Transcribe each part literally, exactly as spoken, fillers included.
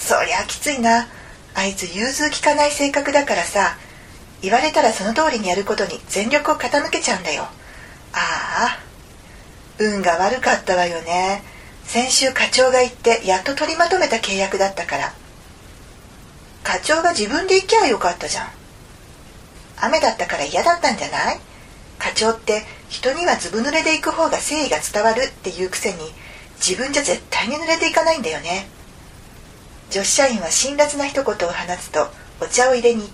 そりゃきついな。あいつ融通きかない性格だからさ、言われたらその通りにやることに全力を傾けちゃうんだよ。ああ、運が悪かったわよね。先週課長が言ってやっと取りまとめた契約だったから。課長が自分で行きゃよかったじゃん。雨だったから嫌だったんじゃない？課長って人にはずぶ濡れで行く方が誠意が伝わるっていうくせに、自分じゃ絶対に濡れていかないんだよね。女子社員は辛辣な一言を放つとお茶を入れに行った。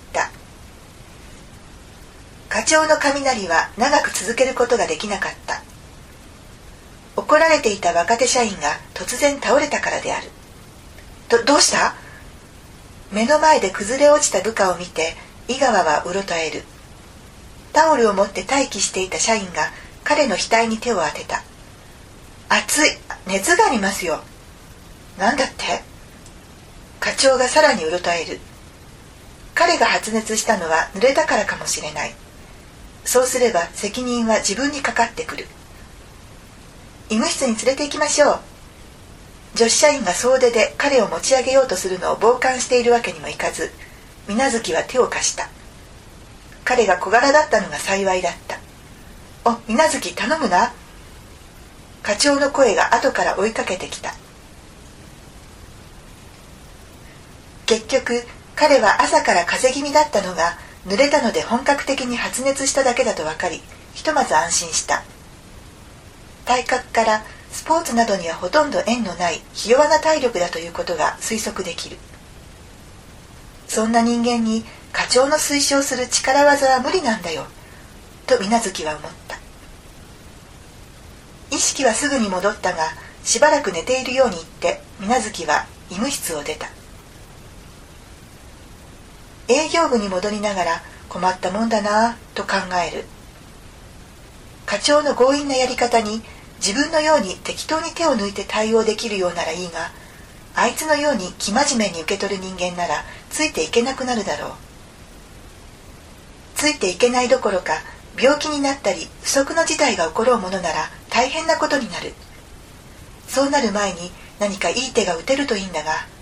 課長の雷は長く続けることができなかった。怒られていた若手社員が突然倒れたからである。ど、どうした？目の前で崩れ落ちた部下を見て井川はうろたえる。タオルを持って待機していた社員が彼の額に手を当てた。熱い、熱がありますよ。なんだって？課長がさらにうろたえる。彼が発熱したのは濡れたからかもしれない。そうすれば責任は自分にかかってくる。医務室に連れて行きましょう。女子社員が総出で彼を持ち上げようとするのを傍観しているわけにもいかず、水無月は手を貸した。彼が小柄だったのが幸いだった。お、水無月頼むな。課長の声が後から追いかけてきた。結局彼は朝から風邪気味だったのが濡れたので本格的に発熱しただけだと分かり、ひとまず安心した。体格からスポーツなどにはほとんど縁のないひ弱な体力だということが推測できる。そんな人間に課長の推奨する力技は無理なんだよ、と水無月は思った。意識はすぐに戻ったが、しばらく寝ているように言って水無月は医務室を出た。営業部に戻りながら困ったもんだなぁと考える。課長の強引なやり方に自分のように適当に手を抜いて対応できるようならいいが、あいつのように生真面目に受け取る人間ならついていけなくなるだろう。ついていけないどころか、病気になったり不測の事態が起ころうものなら大変なことになる。そうなる前に何かいい手が打てるといいんだが、